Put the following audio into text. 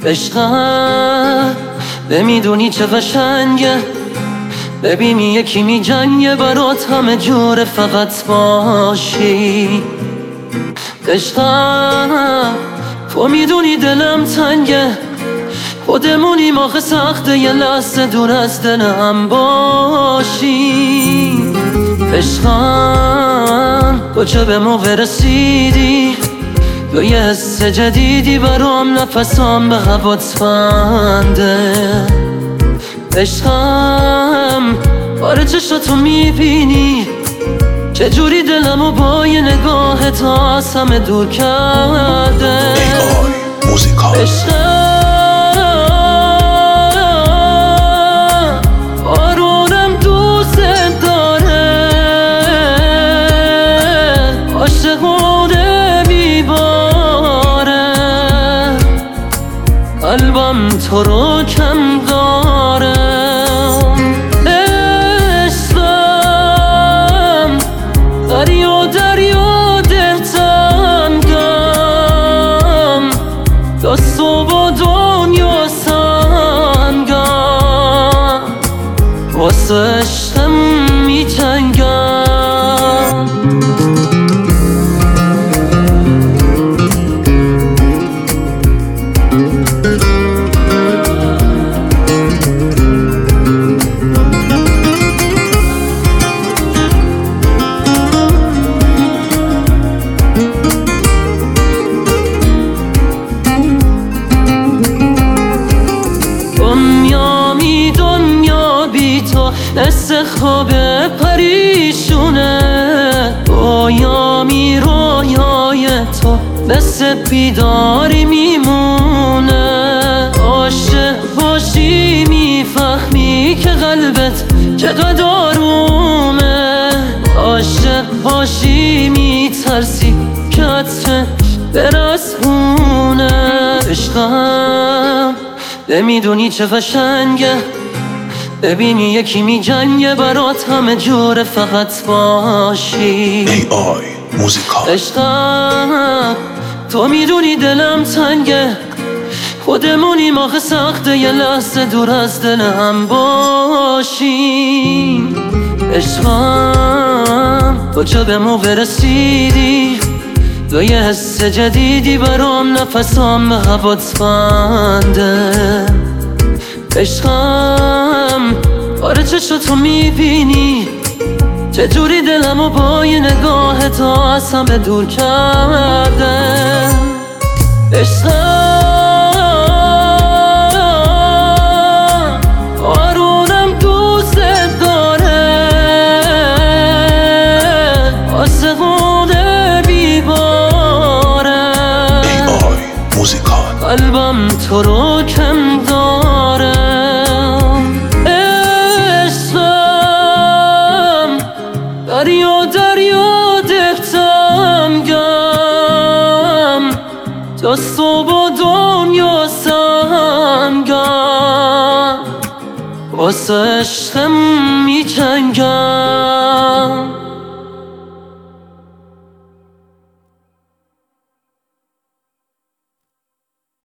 عشقم نمیدونی چه قشنگه، ببینی یکی میجنگه برات همه جوره فقط باشی. عشقم تو میدونی دلم تنگه، خودمونیم آخه سخته یه لحظه دور از دلم باشی. عشقم تو چه به موقع رسیدی، تو یه حس جدیدی برام، نفسام به هوات بنده. عشقم باره چشاتو میبینی، چجوری دلمو با یه نگاهت از همه دور کرده. عشقم بارونم دوست داره، عاشقونه میباره، قلبم تو رو کم داره. عشقم دریا دریا دلتنگم، دست و با دنیا سنگم، واسه عشقم میجنگم. دنیا بی تو نصف خواب پریشونه، رویامی رویای تو نصف بیداری میمونه. عاشق باشی میفهمی که قلبت چقدر آرومه، عاشق باشی میترسی که عطر برسونه. عشقم نمیدونی چه قشنگه، ببینی یکی میجنگه برات همه جوره فقط باشی. عشقم تو میدونی دلم تنگه، خودمونیم آخه سخته یه لحظه دور از دلم باشی. عشقم تو چه به موقع رسیدی، تو یه حس جدیدی برام، نفسام به هوات بنده. عشقم آره چشاتو میبینی، چجوری دلمو با یه نگاهت از همه دور کرده. عشقم بارونم دوست داره، عاشقونه میباره، قلبم تو رو کم داره. عشقم دریا دریا دلتنگم، دست و با دنیا سنگم، واسه عشقم میجنگم.